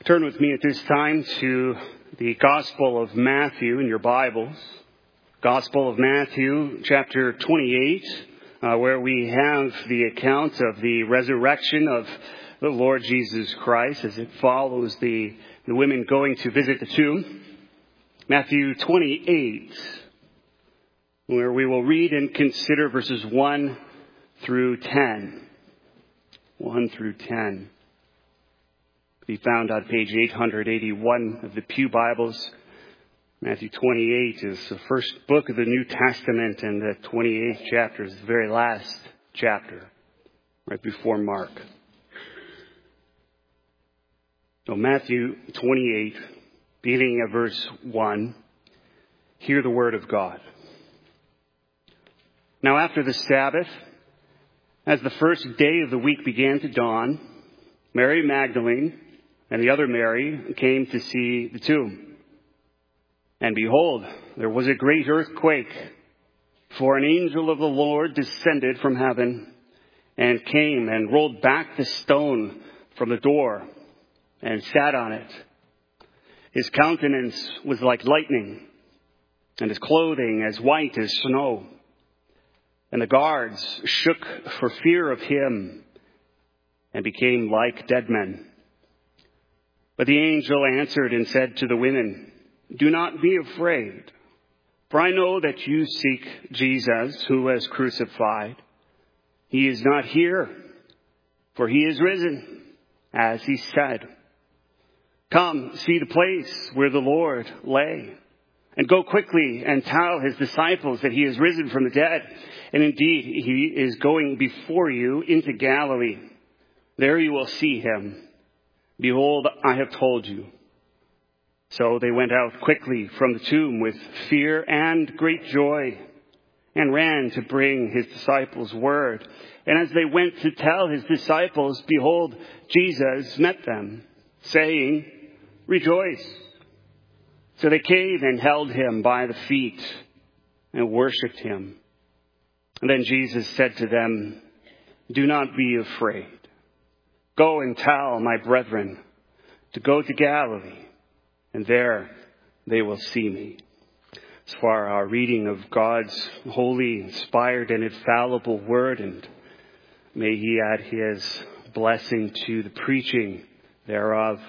Turn with me at this time to the Gospel of Matthew in your Bibles. Gospel of Matthew, chapter 28, where we have the account of the resurrection of the Lord Jesus Christ as it follows the women going to visit the tomb. Matthew 28, where we will read and consider verses 1 through 10. 1 through 10. Be found on page 881 of the Pew Bibles. Matthew 28 is the first book of the New Testament, and the 28th chapter is the very last chapter, right before Mark. So Matthew 28, beginning at verse 1, hear the word of God. Now after the Sabbath, as the first day of the week began to dawn, Mary Magdalene and the other Mary came to see the tomb. And behold, there was a great earthquake, for an angel of the Lord descended from heaven and came and rolled back the stone from the door and sat on it. His countenance was like lightning, and his clothing as white as snow. And the guards shook for fear of him and became like dead men. But the angel answered and said to the women, "Do not be afraid, for I know that you seek Jesus, who was crucified. He is not here, for he is risen, as he said. Come, see the place where the Lord lay, and go quickly and tell his disciples that he is risen from the dead. And indeed, he is going before you into Galilee. There you will see him. Behold, I have told you." So they went out quickly from the tomb with fear and great joy, and ran to bring his disciples word. And as they went to tell his disciples, behold, Jesus met them, saying, "Rejoice." So they came and held him by the feet and worshipped him. And then Jesus said to them, "Do not be afraid. Go and tell my brethren to go to Galilee, and there they will see me." As far our reading of God's holy, inspired, and infallible word, and may he add his blessing to the preaching thereof.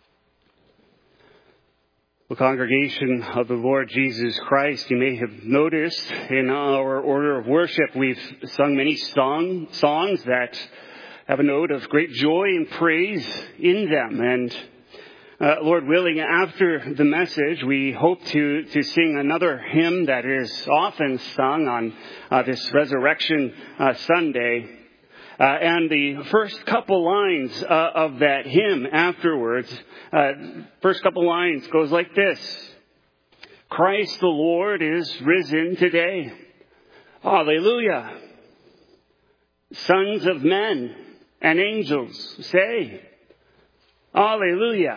The congregation of the Lord Jesus Christ, you may have noticed in our order of worship, we've sung many songs that have a note of great joy and praise in them. And Lord willing, after the message, we hope to sing another hymn that is often sung on this Resurrection Sunday. And the first couple lines of that hymn afterwards, first couple lines goes like this: "Christ the Lord is risen today. Hallelujah. Sons of men and angels say, Hallelujah."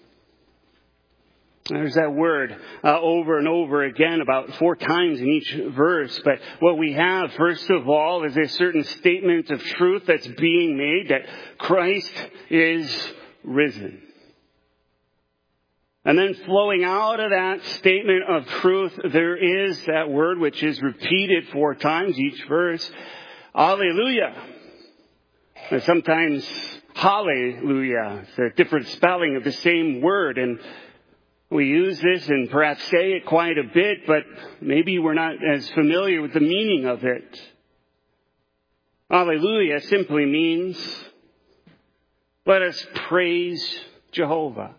There's that word over and over again, about 4 times in each verse. But what we have, first of all, is a certain statement of truth that's being made, that Christ is risen. And then flowing out of that statement of truth, there is that word which is repeated 4 times each verse, Hallelujah. And sometimes hallelujah. It's a different spelling of the same word, and we use this and perhaps say it quite a bit, but maybe we're not as familiar with the meaning of it. Hallelujah simply means, let us praise Jehovah.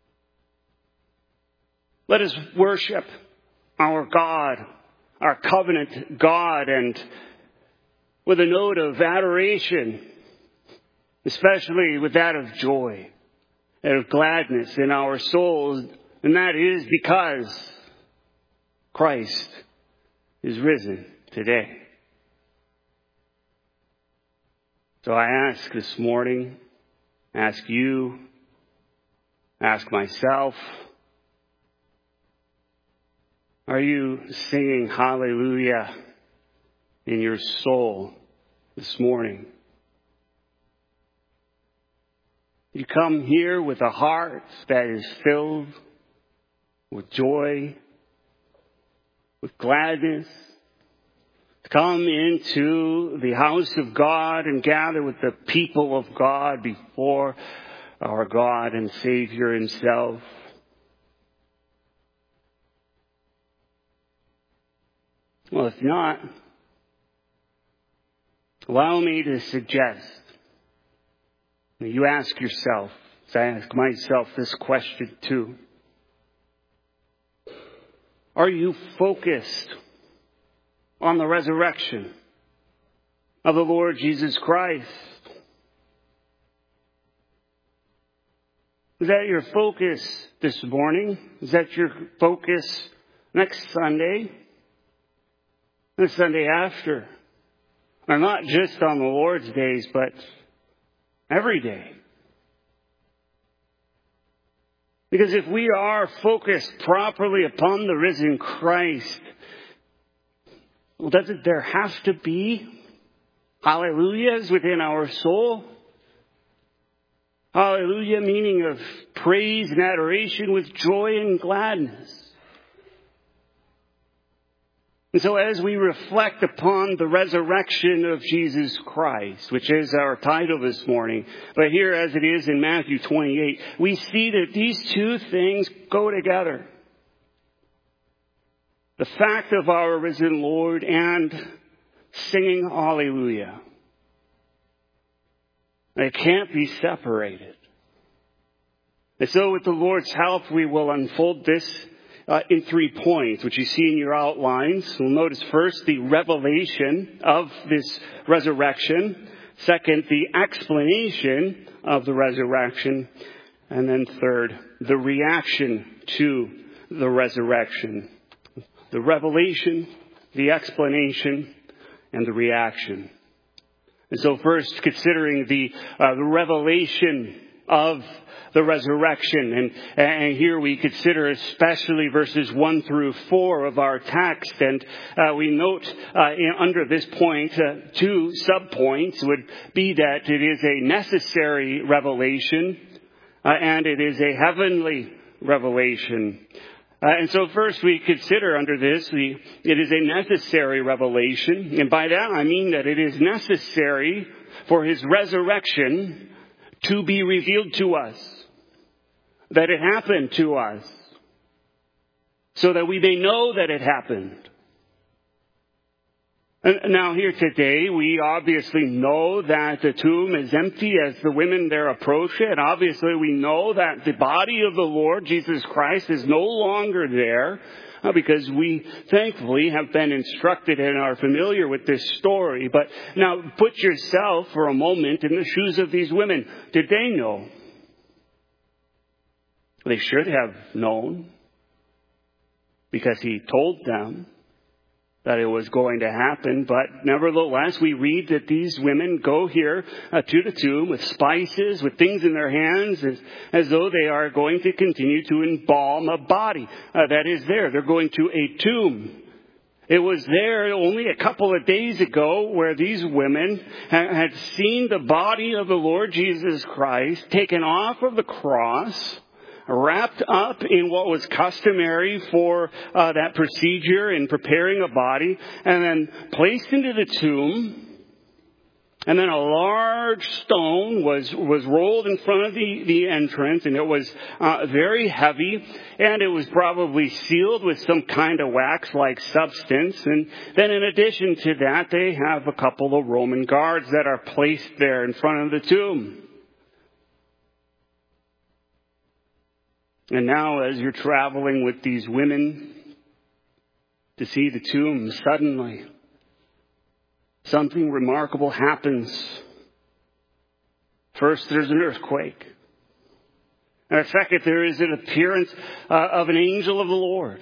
Let us worship our God, our covenant God, and with a note of adoration, especially with that of joy and of gladness in our souls. And that is because Christ is risen today. So I ask this morning, ask you, ask myself, are you singing hallelujah in your soul this morning? You come here with a heart that is filled with joy, with gladness. Come into the house of God and gather with the people of God before our God and Savior Himself. Well, if not, allow me to suggest that you ask yourself, as I ask myself this question too. Are you focused on the resurrection of the Lord Jesus Christ? Is that your focus this morning? Is that your focus next Sunday? The Sunday after? And not just on the Lord's days, but every day. Because if we are focused properly upon the risen Christ, well, doesn't there have to be hallelujahs within our soul? Hallelujah, meaning of praise and adoration with joy and gladness. And so as we reflect upon the resurrection of Jesus Christ, which is our title this morning, but here as it is in Matthew 28, we see that these two things go together. The fact of our risen Lord and singing hallelujah. They can't be separated. And so with the Lord's help, we will unfold this in 3 points, which you see in your outlines. We'll notice first the revelation of this resurrection. Second, the explanation of the resurrection. And then third, the reaction to the resurrection. The revelation, the explanation, and the reaction. And so first, considering the revelation of the resurrection. And here we consider especially verses 1 through 4 of our text. And we note under this point, 2 subpoints would be that it is a necessary revelation and it is a heavenly revelation. And so first we consider under this, it is a necessary revelation. And by that I mean that it is necessary for His resurrection to be revealed to us. That it happened to us. So that we may know that it happened. And now here today, we obviously know that the tomb is empty as the women there approach it. Obviously, we know that the body of the Lord Jesus Christ is no longer there because we thankfully have been instructed and are familiar with this story. But now put yourself for a moment in the shoes of these women. Did they know? They should have known because He told them that it was going to happen. But nevertheless, we read that these women go here to the tomb with spices, with things in their hands, as though they are going to continue to embalm a body that is there. They're going to a tomb. It was there only a couple of days ago where these women had seen the body of the Lord Jesus Christ taken off of the cross, wrapped up in what was customary for that procedure in preparing a body, and then placed into the tomb. And then a large stone was rolled in front of the entrance, and it was very heavy, and it was probably sealed with some kind of wax-like substance. And then in addition to that, they have a couple of Roman guards that are placed there in front of the tomb. And now as you're traveling with these women to see the tomb, suddenly something remarkable happens. First, there's an earthquake. And second, there is an appearance of an angel of the Lord.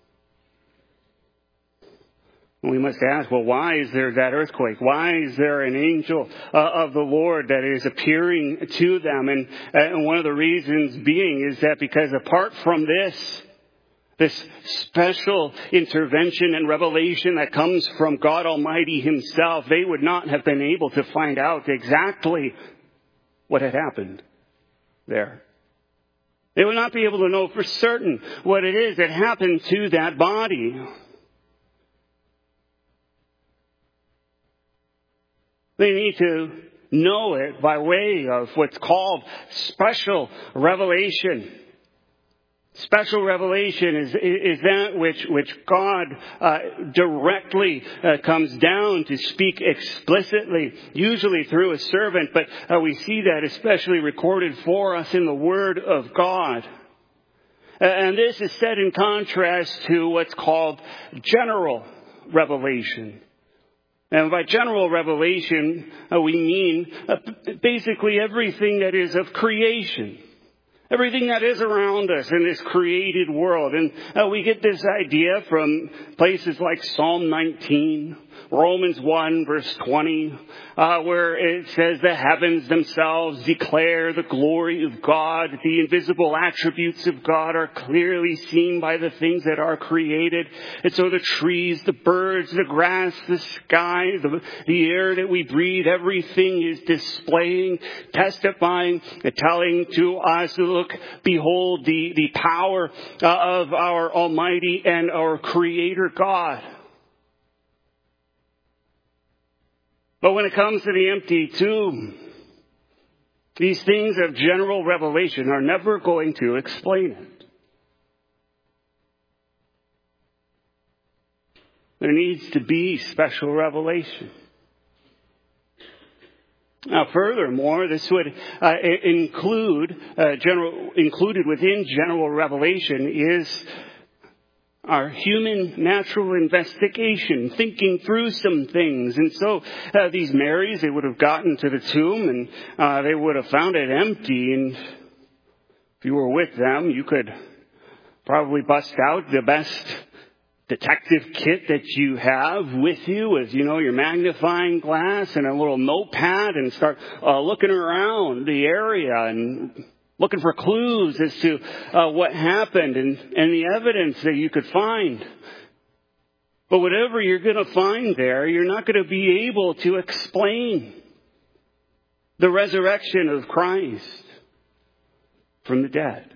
We must ask, well, why is there that earthquake? Why is there an angel of the Lord that is appearing to them? And one of the reasons being is that because apart from this special intervention and revelation that comes from God Almighty Himself, they would not have been able to find out exactly what had happened. there. They would not be able to know for certain what it is that happened to that body. They need to know it by way of what's called special revelation. Special revelation is that which God directly comes down to speak explicitly, usually through a servant, but we see that especially recorded for us in the Word of God. And this is set in contrast to what's called general revelation. And by general revelation, we mean basically everything that is of creation. Everything that is around us in this created world. And we get this idea from places like Psalm 19, Romans 1 verse 20, where it says the heavens themselves declare the glory of God. The invisible attributes of God are clearly seen by the things that are created. And so the trees, the birds, the grass, the sky, the air that we breathe, everything is displaying, testifying, telling to us, look, behold the power of our Almighty and our Creator God. But when it comes to the empty tomb, these things of general revelation are never going to explain it. There needs to be special revelation. Now, furthermore, this would included within general revelation is our human natural investigation, thinking through some things. And so these Marys, they would have gotten to the tomb and they would have found it empty. And if you were with them, you could probably bust out the best detective kit that you have with you with, your magnifying glass and a little notepad and start looking around the area and looking for clues as to what happened and the evidence that you could find. But whatever you're going to find there, you're not going to be able to explain the resurrection of Christ from the dead.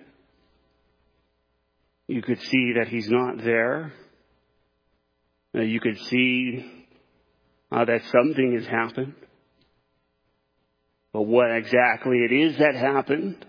You could see that he's not there. You could see that something has happened. But what exactly it is that happened,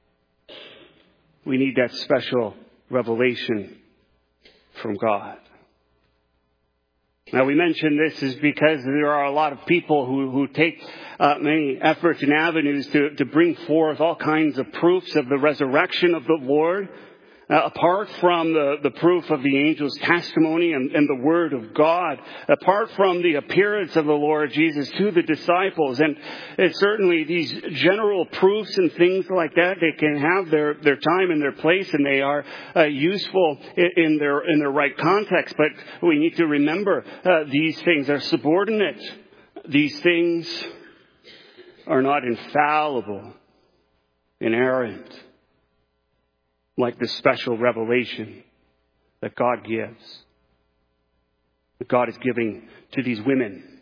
we need that special revelation from God. Now, we mention this is because there are a lot of people who take many efforts and avenues to bring forth all kinds of proofs of the resurrection of the Lord. Apart from the proof of the angel's testimony and the word of God, apart from the appearance of the Lord Jesus to the disciples, and certainly these general proofs and things like that, they can have their time and their place, and they are useful in their right context. But we need to remember these things are subordinate. These things are not infallible, inerrant, like the special revelation that God gives, that God is giving to these women.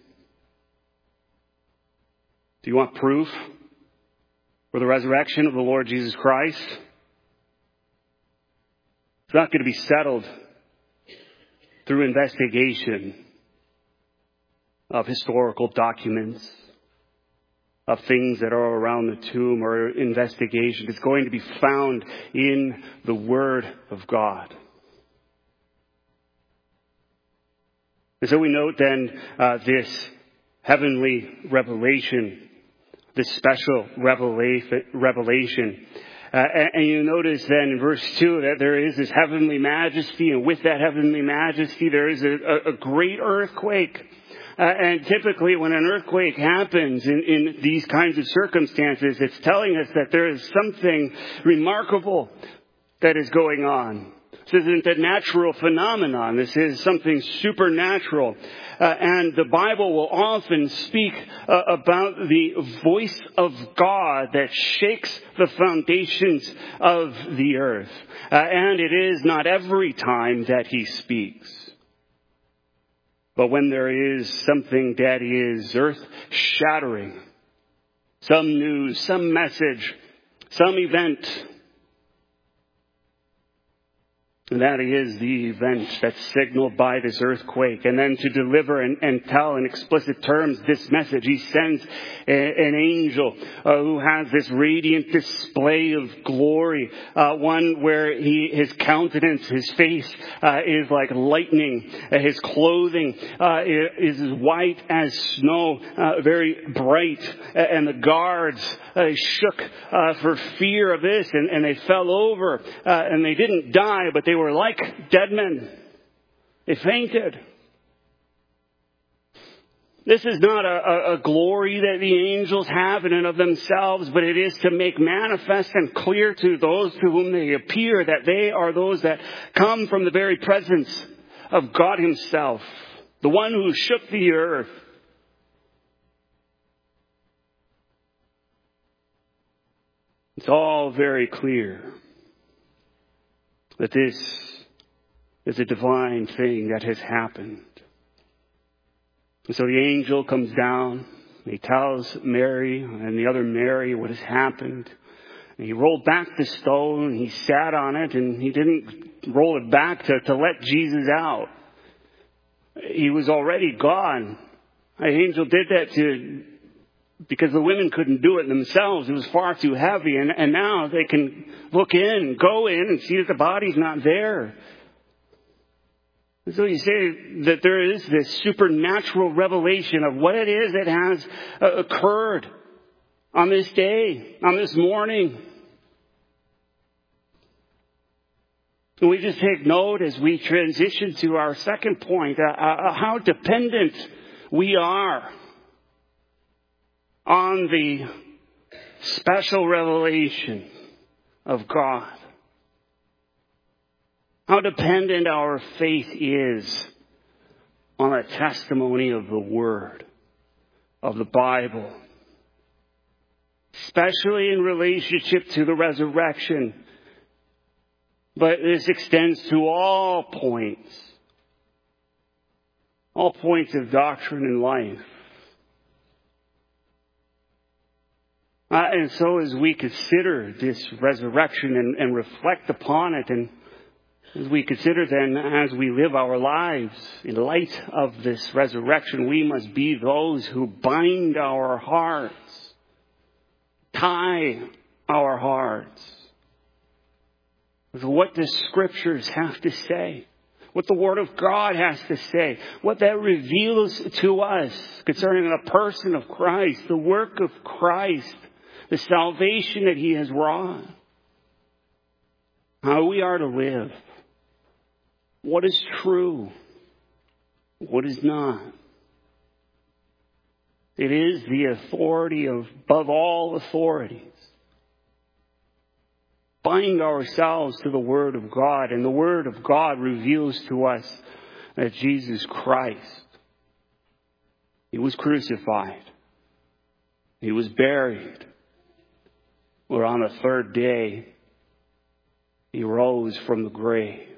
Do you want proof for the resurrection of the Lord Jesus Christ? It's not going to be settled through investigation of historical documents, of things that are around the tomb, or investigation. It's going to be found in the Word of God. And so we note then this heavenly revelation, this special revelation. And you notice then in verse 2 that there is this heavenly majesty, and with that heavenly majesty there is a great earthquake. And typically when an earthquake happens in these kinds of circumstances, it's telling us that there is something remarkable that is going on. This isn't a natural phenomenon. This is something supernatural. And the Bible will often speak about the voice of God that shakes the foundations of the earth. And it is not every time that he speaks. But when there is something that is earth-shattering, some news, some message some event. And that is the event that's signaled by this earthquake. And then to deliver and tell in explicit terms this message, he sends an angel who has this radiant display of glory. One where his countenance, his face is like lightning. His clothing is as white as snow, very bright. And the guards shook for fear of this, and they fell over. And they didn't die, but they were like dead men. They fainted. This is not a glory that the angels have in and of themselves, but it is to make manifest and clear to those to whom they appear that they are those that come from the very presence of God himself, the one who shook the earth. It's all very clear that this is a divine thing that has happened. And so the angel comes down, and he tells Mary and the other Mary what has happened. And he rolled back the stone, he sat on it, and he didn't roll it back to let Jesus out. He was already gone. The angel did that because the women couldn't do it themselves. It was far too heavy. And now they can look in, go in, and see that the body's not there. And so you say that there is this supernatural revelation of what it is that has occurred on this day, on this morning. And we just take note as we transition to our second point, how dependent we are on the special revelation of God. How dependent our faith is on a testimony of the Word, of the Bible. Especially in relationship to the resurrection. But this extends to all points of doctrine and life. And so as we consider this resurrection and reflect upon it, and as we consider then as we live our lives in light of this resurrection, we must be those who bind our hearts, tie our hearts with what the Scriptures have to say, what the Word of God has to say, what that reveals to us concerning the person of Christ, the work of Christ, the salvation that He has wrought, how we are to live, what is true, what is not. It is the authority above all authorities. Bind ourselves to the Word of God, and the Word of God reveals to us that Jesus Christ, He was crucified, He was buried, but on the third day, He rose from the grave.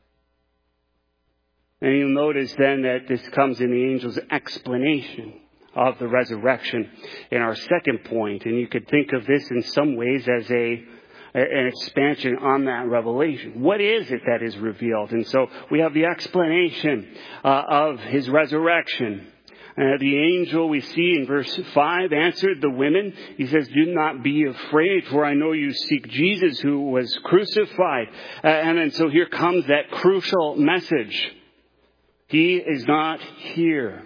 And you'll notice then that this comes in the angel's explanation of the resurrection in our second point. And you could think of this in some ways as an expansion on that revelation. What is it that is revealed? And so we have the explanation of His resurrection. The angel we see in verse 5 answered the women. He says, "Do not be afraid, for I know you seek Jesus who was crucified." And then so here comes that crucial message. He is not here.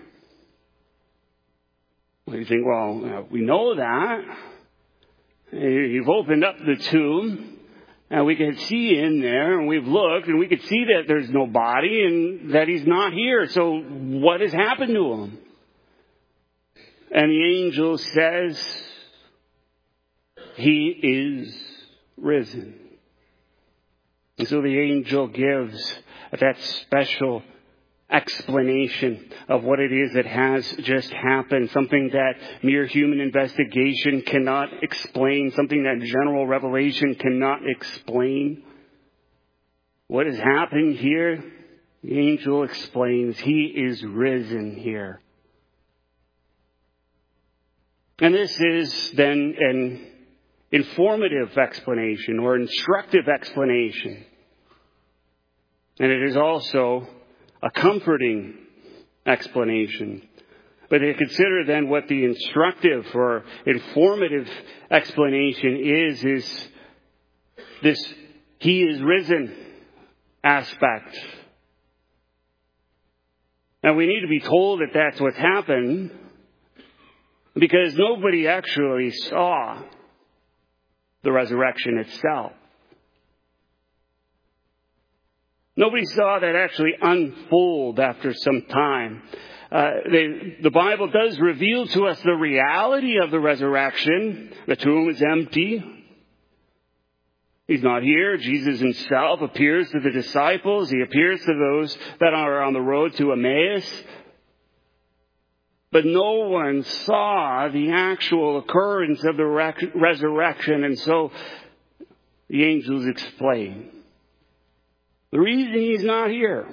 Well, you think, well, we know that. You've opened up the tomb, and we can see in there, and we've looked, and we can see that there's no body, and that He's not here. So what has happened to Him? And the angel says, He is risen. And so the angel gives that special explanation of what it is that has just happened, something that mere human investigation cannot explain, something that general revelation cannot explain. What has happened here? The angel explains, He is risen here. And this is then an informative explanation or instructive explanation. And it is also a comforting explanation. But to consider then what the instructive or informative explanation is this "He is risen" aspect. And we need to be told that that's what's happened because nobody actually saw the resurrection itself. Nobody saw that actually unfold after some time. The Bible does reveal to us the reality of the resurrection. The tomb is empty. He's not here. Jesus himself appears to the disciples. He appears to those that are on the road to Emmaus. But no one saw the actual occurrence of the resurrection. And so the angels explain. The reason he's not here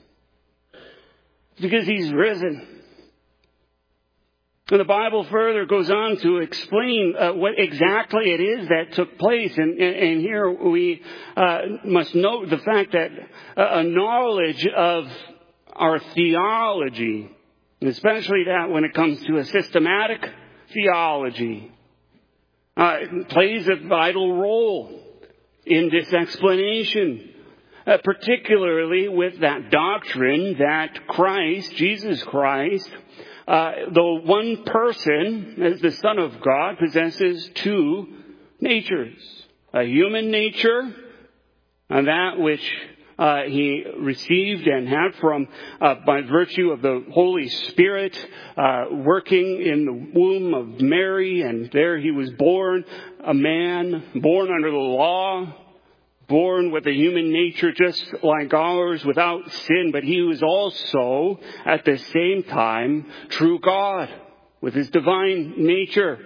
is because he's risen. And the Bible further goes on to explain what exactly it is that took place. And here we must note the fact that a knowledge of our theology, especially that when it comes to a systematic theology, plays a vital role in this explanation. Particularly with that doctrine that Christ, Jesus Christ, though one person, as the Son of God, possesses two natures. A human nature, and that which he received and had from by virtue of the Holy Spirit working in the womb of Mary, and there he was born, a man born under the law, born with a human nature just like ours without sin, but he was also at the same time true God with his divine nature.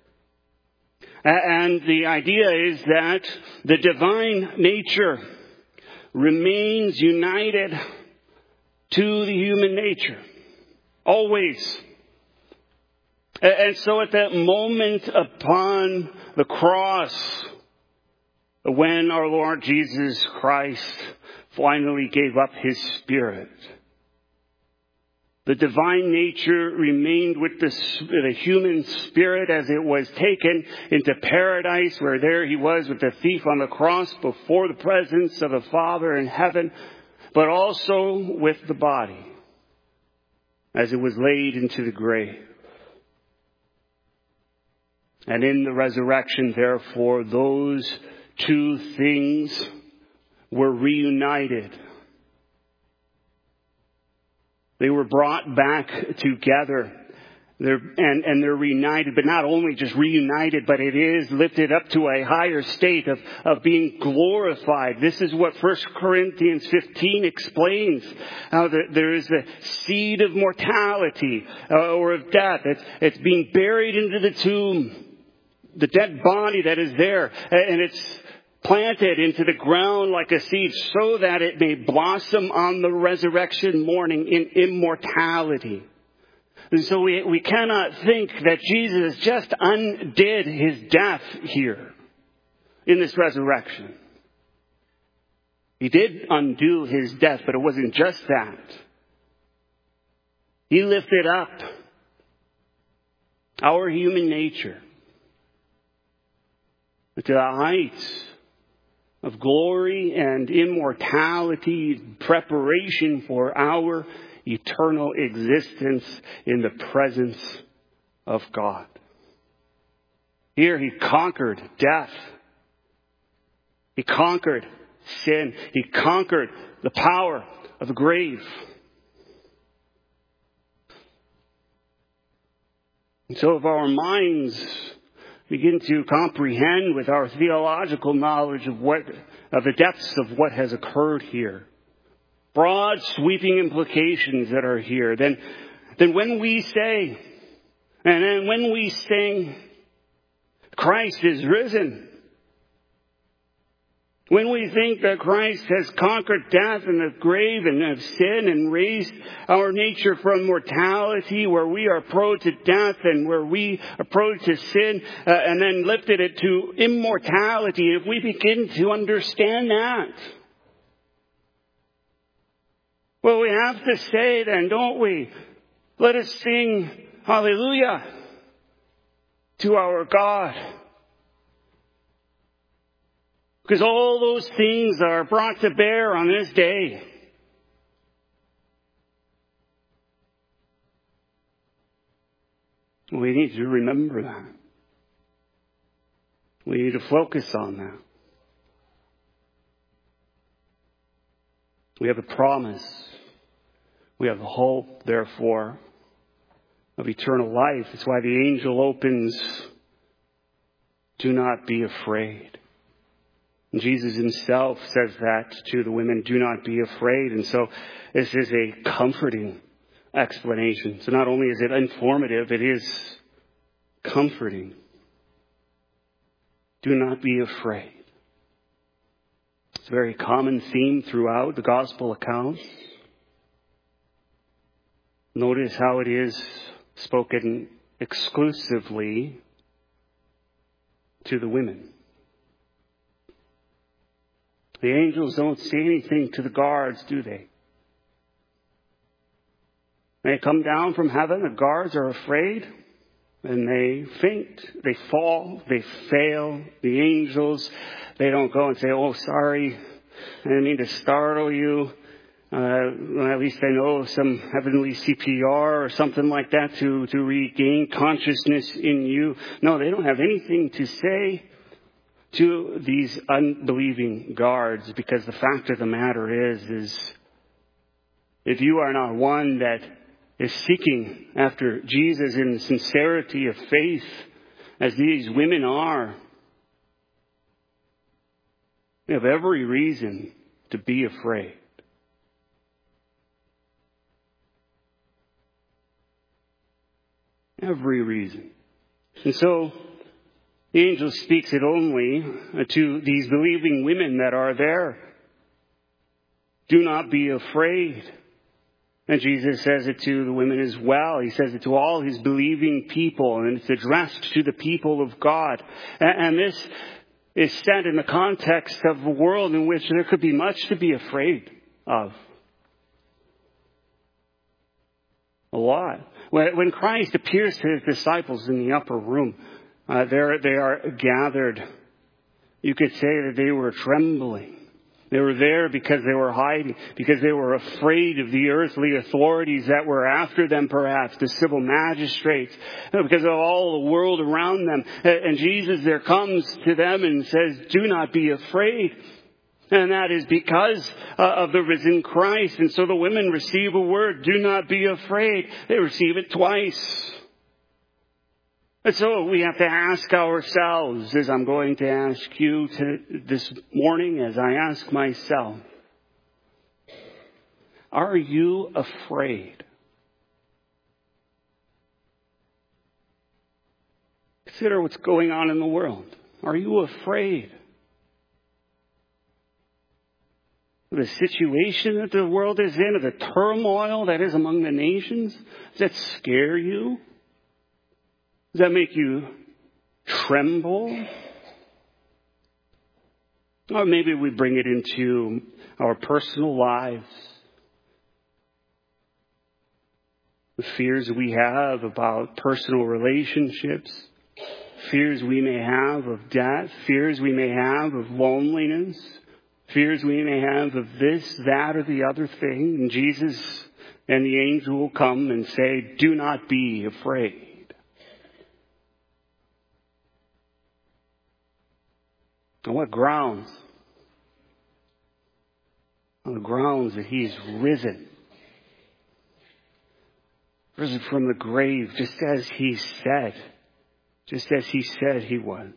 And the idea is that the divine nature remains united to the human nature. Always. And so at that moment upon the cross, when our Lord Jesus Christ finally gave up his spirit, the divine nature remained with the human spirit as it was taken into paradise, where there he was with the thief on the cross before the presence of the Father in heaven, but also with the body as it was laid into the grave. And in the resurrection, therefore, those two things were reunited. They were brought back together. They're reunited, but not only just reunited, but it is lifted up to a higher state of being glorified. This is what 1 Corinthians 15 explains. How there is the seed of mortality or of death. It's being buried into the tomb. The dead body that is there, and it's planted into the ground like a seed so that it may blossom on the resurrection morning in immortality. And so we cannot think that Jesus just undid his death here in this resurrection. He did undo his death, but it wasn't just that. He lifted up our human nature to the heights of glory and immortality, preparation for our eternal existence in the presence of God. Here he conquered death. He conquered sin. He conquered the power of the grave. And so if our minds begin to comprehend with our theological knowledge of the depths of what has occurred here, broad sweeping implications that are here, then when we say, and then when we sing, Christ is risen, When we think that Christ has conquered death and the grave and of sin and raised our nature from mortality, where we are prone to death and where we are prone to sin, and then lifted it to immortality, if we begin to understand that, well, we have to say then, don't we? Let us sing hallelujah to our God. Because all those things are brought to bear on this day. We need to remember that. We need to focus on that. We have a promise. We have the hope, therefore, of eternal life. That's why the angel opens, do not be afraid. And Jesus himself says that to the women, do not be afraid. And so this is a comforting explanation. So not only is it informative, it is comforting. Do not be afraid. It's a very common theme throughout the gospel accounts. Notice how it is spoken exclusively to the women. The angels don't say anything to the guards, do they? They come down from heaven, the guards are afraid, and they faint, they fall, they fail. The angels, they don't go and say, oh, sorry, I didn't mean to startle you. At least I know some heavenly CPR or something like that to regain consciousness in you. No, they don't have anything to say to these unbelieving guards, because the fact of the matter is if you are not one that is seeking after Jesus in the sincerity of faith, as these women are, you have every reason to be afraid. Every reason. And so the angel speaks it only to these believing women that are there. Do not be afraid. And Jesus says it to the women as well. He says it to all his believing people, and it's addressed to the people of God. And this is said in the context of a world in which there could be much to be afraid of. A lot. When Christ appears to his disciples in the upper room, there they are gathered. You could say that they were trembling. They were there because they were hiding, because they were afraid of the earthly authorities that were after them, perhaps, the civil magistrates, because of all the world around them. And Jesus there comes to them and says, do not be afraid. And that is because of the risen Christ. And so the women receive a word, do not be afraid. They receive it twice. And so we have to ask ourselves, as I'm going to ask you this morning, as I ask myself, are you afraid? Consider what's going on in the world. Are you afraid? The situation that the world is in, of the turmoil that is among the nations, does that scare you? Does that make you tremble? Or maybe we bring it into our personal lives. The fears we have about personal relationships, fears we may have of death, fears we may have of loneliness, fears we may have of this, that, or the other thing. And Jesus and the angel will come and say, do not be afraid. On what grounds? On the grounds that he's risen. Risen from the grave, just as he said. Just as he said he was.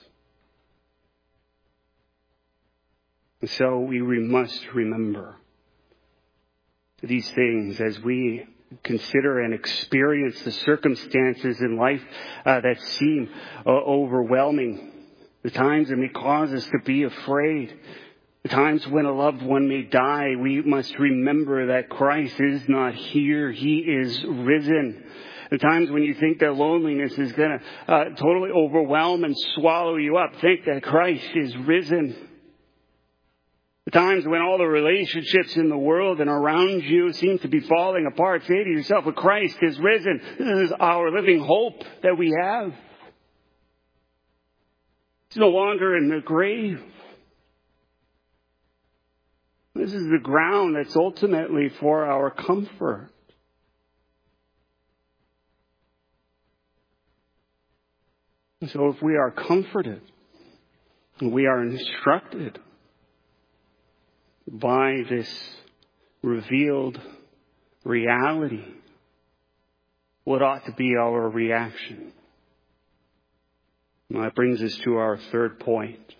And so we must remember these things as we consider and experience the circumstances in life that seem overwhelming. The times that may cause us to be afraid. The times when a loved one may die, we must remember that Christ is not here. He is risen. The times when you think that loneliness is going to totally overwhelm and swallow you up, think that Christ is risen. The times when all the relationships in the world and around you seem to be falling apart, say to yourself, well, Christ is risen. This is our living hope that we have. He's no longer in the grave. This is the ground that's ultimately for our comfort. So if we are comforted, and we are instructed by this revealed reality, what ought to be our reaction? Well, that brings us to our third point.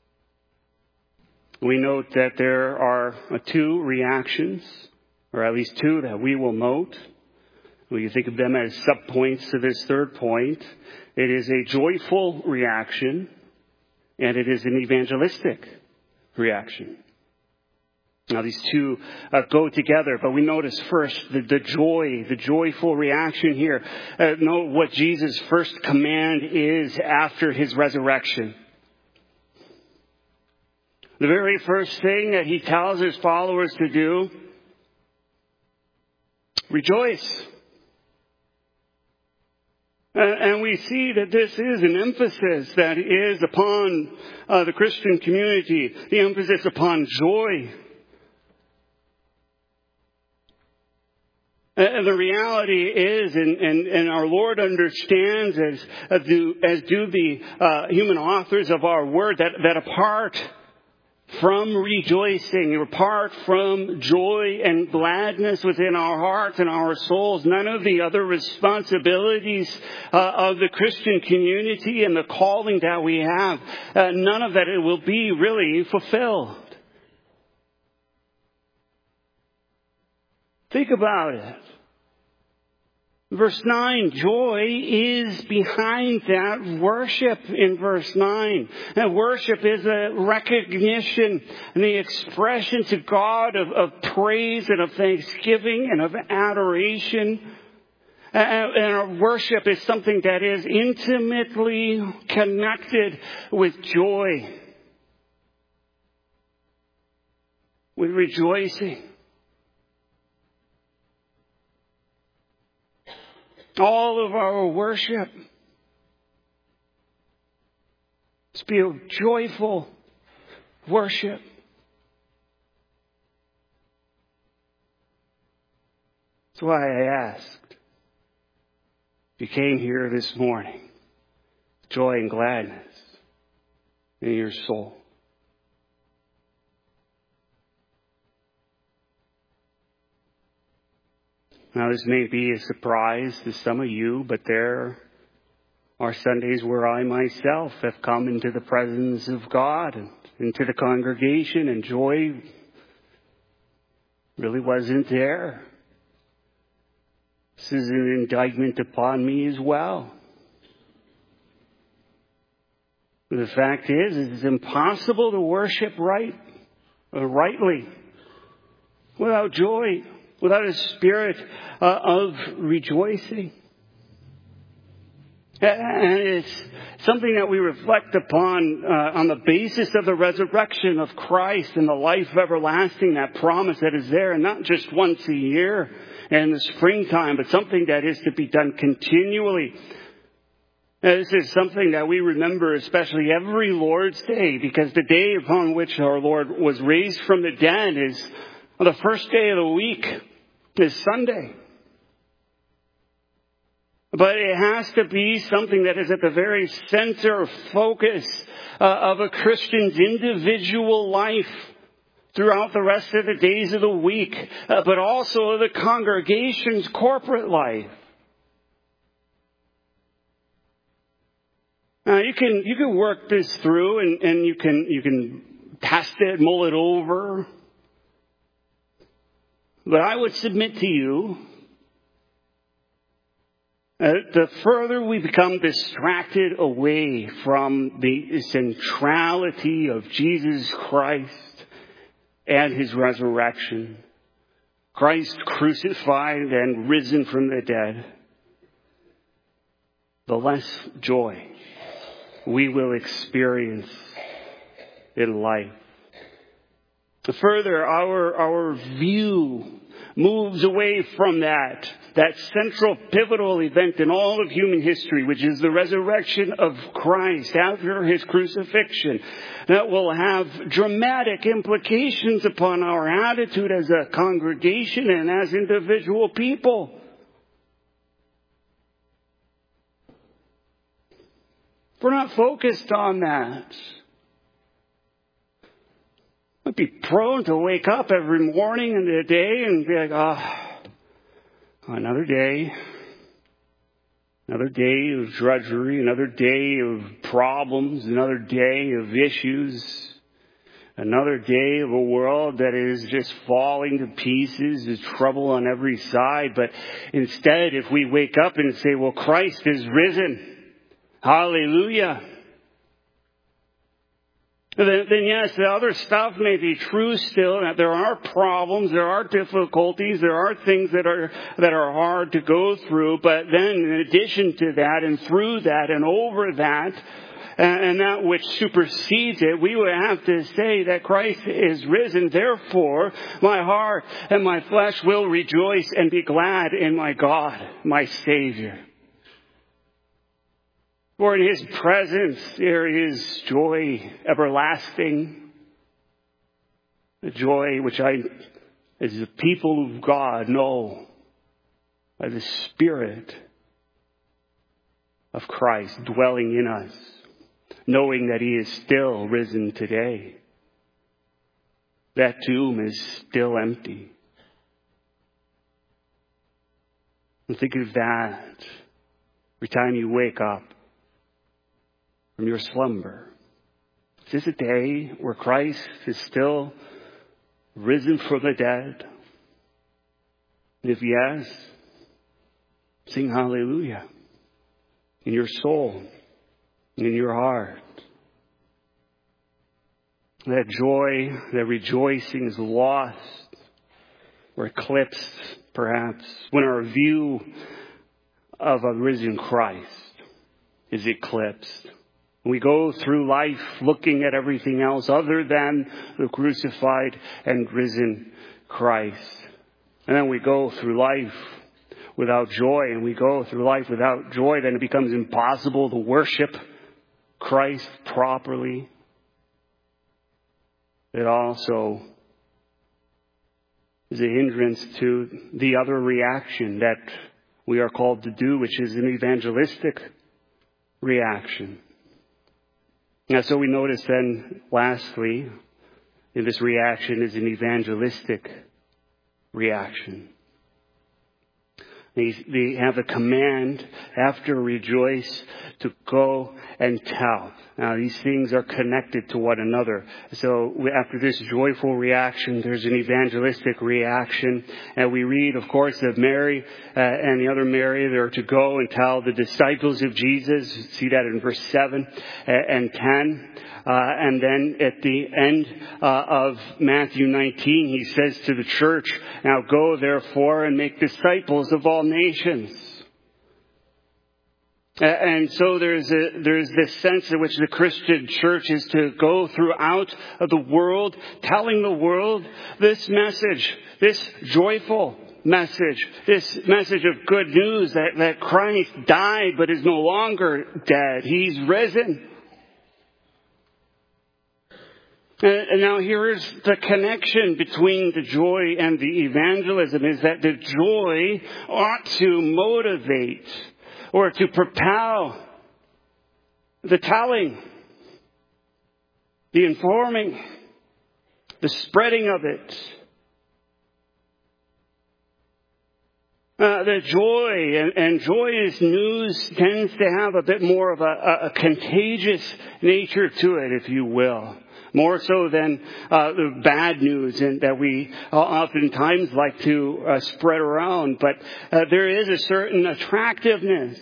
We note that there are two reactions, or at least two that we will note. We can think of them as subpoints to this third point. It is a joyful reaction, and it is an evangelistic reaction. Now these two go together, but we notice first the joyful reaction here. Note what Jesus' first command is after his resurrection. The very first thing that he tells his followers to do, rejoice. And we see that this is an emphasis that is upon the Christian community, the emphasis upon joy. And the reality is, and our Lord understands, as do the human authors of our word, that apart from rejoicing, apart from joy and gladness within our hearts and our souls, none of the other responsibilities of the Christian community and the calling that we have, none of that it will be really fulfilled. Think about it. Verse 9, joy is behind that worship in verse 9. And worship is a recognition and the expression to God of praise and of thanksgiving and of adoration. And our worship is something that is intimately connected with joy, with rejoicing. All of our worship must be a joyful worship. That's why I asked. You came here this morning, joy and gladness in your soul. Now, this may be a surprise to some of you, but there are Sundays where I myself have come into the presence of God and into the congregation, and joy really wasn't there. This is an indictment upon me as well. The fact is, it's impossible to worship rightly without joy, without a spirit of rejoicing. And it's something that we reflect upon on the basis of the resurrection of Christ and the life everlasting, that promise that is there, and not just once a year in the springtime, but something that is to be done continually. This is something that we remember especially every Lord's Day, because the day upon which our Lord was raised from the dead is the first day of the week, is Sunday. But it has to be something that is at the very center, focus of a Christian's individual life throughout the rest of the days of the week, but also the congregation's corporate life. Now, you can work this through and you can test it, mull it over. But I would submit to you The further we become distracted away from the centrality of Jesus Christ and his resurrection, Christ crucified and risen from the dead, the less joy we will experience in life. The further our view moves away from that central pivotal event in all of human history, which is the resurrection of Christ after his crucifixion, that will have dramatic implications upon our attitude as a congregation and as individual people. If we're not focused on that, I'd be prone to wake up every morning in the day and be like, another day of drudgery, another day of problems, another day of issues, another day of a world that is just falling to pieces, there's trouble on every side. But instead, if we wake up and say, well, Christ is risen, hallelujah, then yes, the other stuff may be true still. That there are problems, there are difficulties, there are things that are hard to go through. But then, in addition to that, and through that, and over that, and that which supersedes it, we would have to say that Christ is risen. Therefore, my heart and my flesh will rejoice and be glad in my God, my Savior. For in his presence there is joy everlasting. The joy which I, as the people of God, know by the Spirit of Christ dwelling in us, knowing that he is still risen today. That tomb is still empty. And think of that every time you wake up from your slumber. Is this a day where Christ is still risen from the dead? And if yes, sing hallelujah in your soul, in your heart. That joy, that rejoicing is lost or eclipsed, perhaps, when our view of a risen Christ is eclipsed. We go through life looking at everything else other than the crucified and risen Christ. And then we go through life without joy, and we go through life without joy, then it becomes impossible to worship Christ properly. It also is a hindrance to the other reaction that we are called to do, which is an evangelistic reaction. Now, so we notice then, lastly, in this reaction is an evangelistic reaction. They have a command after rejoice to go and tell. Now, these things are connected to one another. So after this joyful reaction, there's an evangelistic reaction. And we read, of course, that Mary and the other Mary, they're to go and tell the disciples of Jesus. See that in verse 7 and 10. And then at the end of Matthew 19, he says to the church, now go therefore and make disciples of all nations. And so there's this sense in which the Christian church is to go throughout the world, telling the world this message, this joyful message, this message of good news that Christ died but is no longer dead. He's risen. And now here is the connection between the joy and the evangelism, is that the joy ought to motivate or to propel the telling, the informing, the spreading of it. The joy and joyous news tends to have a bit more of a contagious nature to it, if you will. more so than the bad news and that we oftentimes like to spread around. But there is a certain attractiveness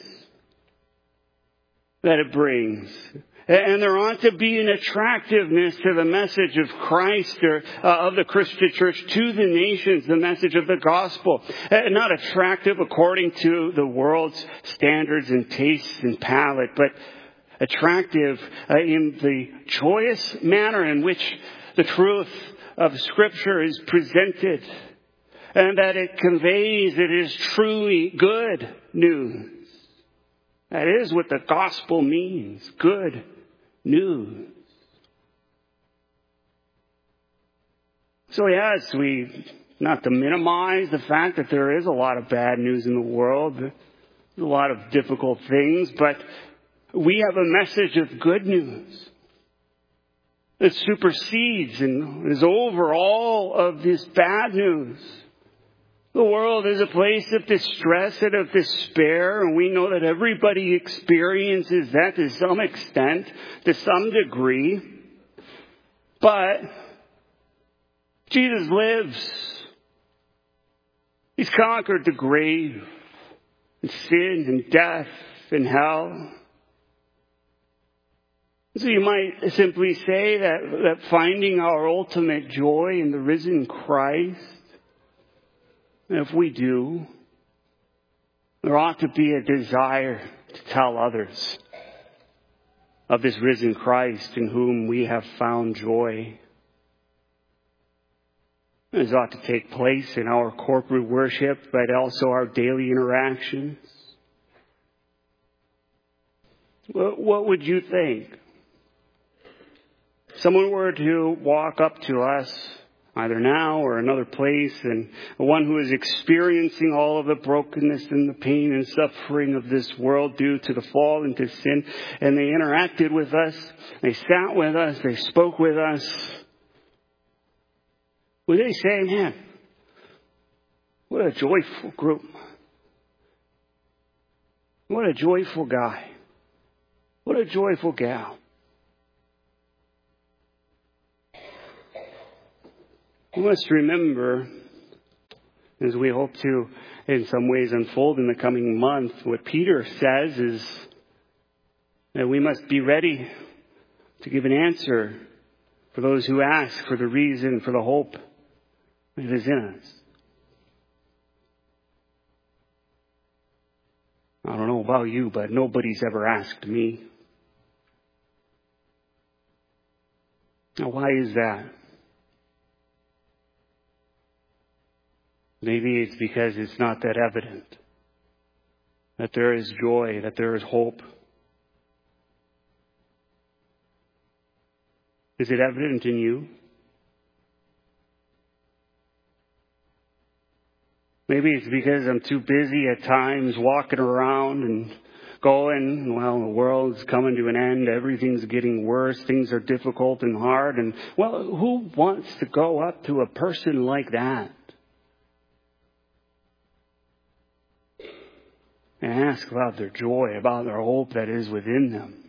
that it brings. And there ought to be an attractiveness to the message of Christ or of the Christian church to the nations, the message of the gospel. Not attractive according to the world's standards and tastes and palate, but attractive in the joyous manner in which the truth of Scripture is presented, and that it conveys it is truly good news. That is what the gospel means, good news. So yes, not to minimize the fact that there is a lot of bad news in the world, there's a lot of difficult things, but we have a message of good news that supersedes and is over all of this bad news. The world is a place of distress and of despair, and we know that everybody experiences that to some extent, to some degree. But Jesus lives. He's conquered the grave and sin and death and hell. So you might simply say that finding our ultimate joy in the risen Christ, and if we do, there ought to be a desire to tell others of this risen Christ in whom we have found joy. This ought to take place in our corporate worship, but also our daily interactions. What would you think? Someone were to walk up to us, either now or another place, and one who is experiencing all of the brokenness and the pain and suffering of this world due to the fall into sin, and they interacted with us, they sat with us, they spoke with us, would they say, man, what a joyful group. What a joyful guy. What a joyful gal. We must remember, as we hope to in some ways unfold in the coming month, what Peter says is that we must be ready to give an answer for those who ask for the reason, for the hope that is in us. I don't know about you, but nobody's ever asked me. Now, why is that? Maybe it's because it's not that evident that there is joy, that there is hope. Is it evident in you? Maybe it's because I'm too busy at times walking around and going, well, the world's coming to an end, everything's getting worse, things are difficult and hard, and, well, who wants to go up to a person like that and ask about their joy, about their hope that is within them?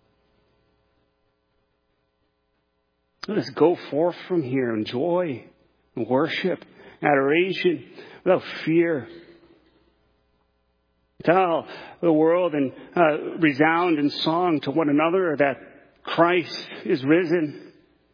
Let us go forth from here in joy, and worship, adoration, without fear. Tell the world and resound in song to one another that Christ is risen.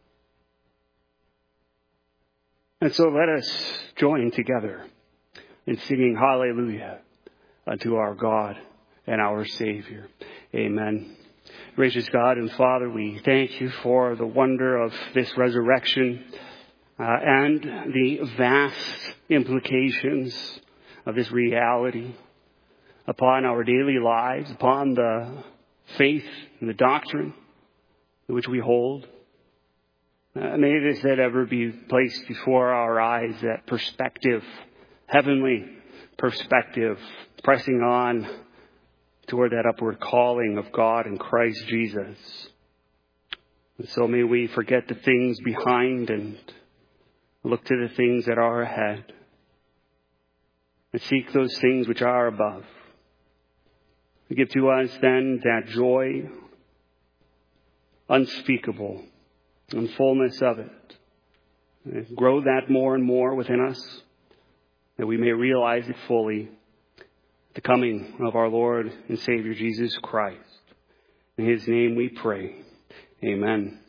And so let us join together in singing hallelujah unto our God and our Savior. Amen. Gracious God and Father, we thank you for the wonder of this resurrection and the vast implications of this reality upon our daily lives, upon the faith and the doctrine which we hold. May this ever be placed before our eyes, that perspective, heavenly perspective, pressing on toward that upward calling of God in Christ Jesus. And so may we forget the things behind and look to the things that are ahead, and seek those things which are above. Give to us then that joy unspeakable, and fullness of it. And grow that more and more within us, that we may realize it fully, the coming of our Lord and Savior Jesus Christ. In his name we pray. Amen.